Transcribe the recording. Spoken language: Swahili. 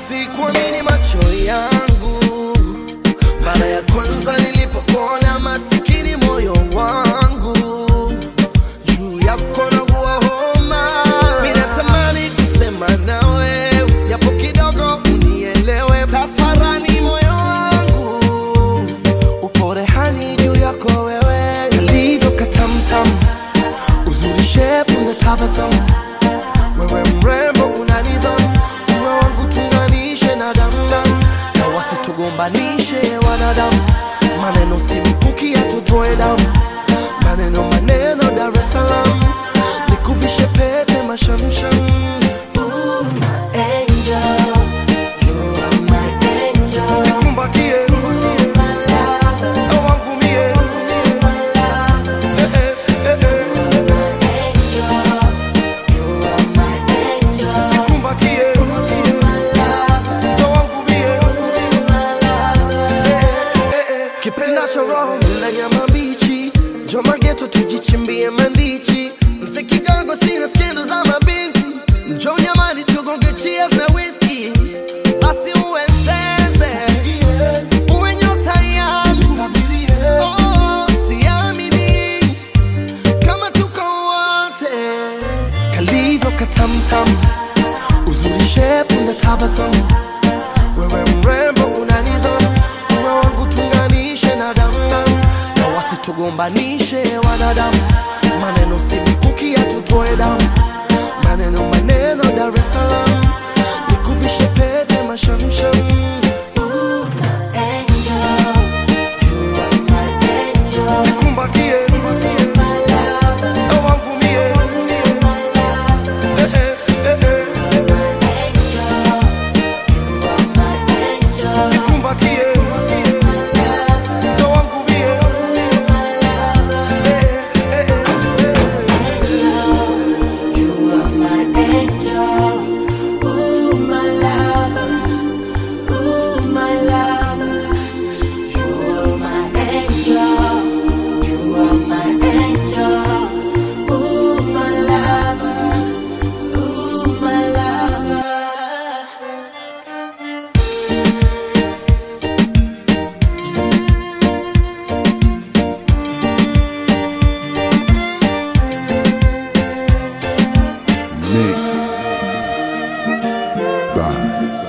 Sikuamini macho yangu mara ya kwanza nilipokuona, masikini moyo wangu juu yako naugua homa. Mimi natamani kusema nawe japo kidogo unielewe, tafarani moyo wangu upo rehani juu yako wewe. Kalivyo katamtam, uzuri shepu na tabasamu, wewe mrembo una nidhamu, uwe wangu tunganishe na damdam, na wasitugombanishe wanadamu. Maneno si mkuki ya tutoe damu, maneno Dar es Salaam, nikuvishe pete mashamsham. Ooh, my angel, you are my angel. Nikumbatie, my lover, wangu mie, my lover, my angel, you are my angel. Nikumbatie, my lover, wangu mie, my lover. Kipendacho roho mla nyama mbichi, njoo geto tujichimbie mandichi. Mzee kidogo sina skendo za mabinti, njoo nyamani tugonge cheers na whiskey. Basi uwe sense, uwe nyota yangu. Oh, siamini kama tuko wote. Kalivyo katamtam, uzuri shepu na tabasamu, wewe mrembo una nidhamu, uwe wangu tunganishe na damdam, na wasitugombanishe wanadamu. Maneno si mkuki ya tutoe damu, maneno Dar es Salaam, nikuvishe pete mashamsham. Ooh, my angel, you are my angel. Nikumbatie, my lover, wangu mie, my lover, my angel, you are my angel. Nikumbatie, my lover, wangu mie, my lover, you are my angel. Ooh, my lover, ooh, my lover, you are my angel, you are my angel. Ooh, my lover, ooh, my lover. Mix. Ride.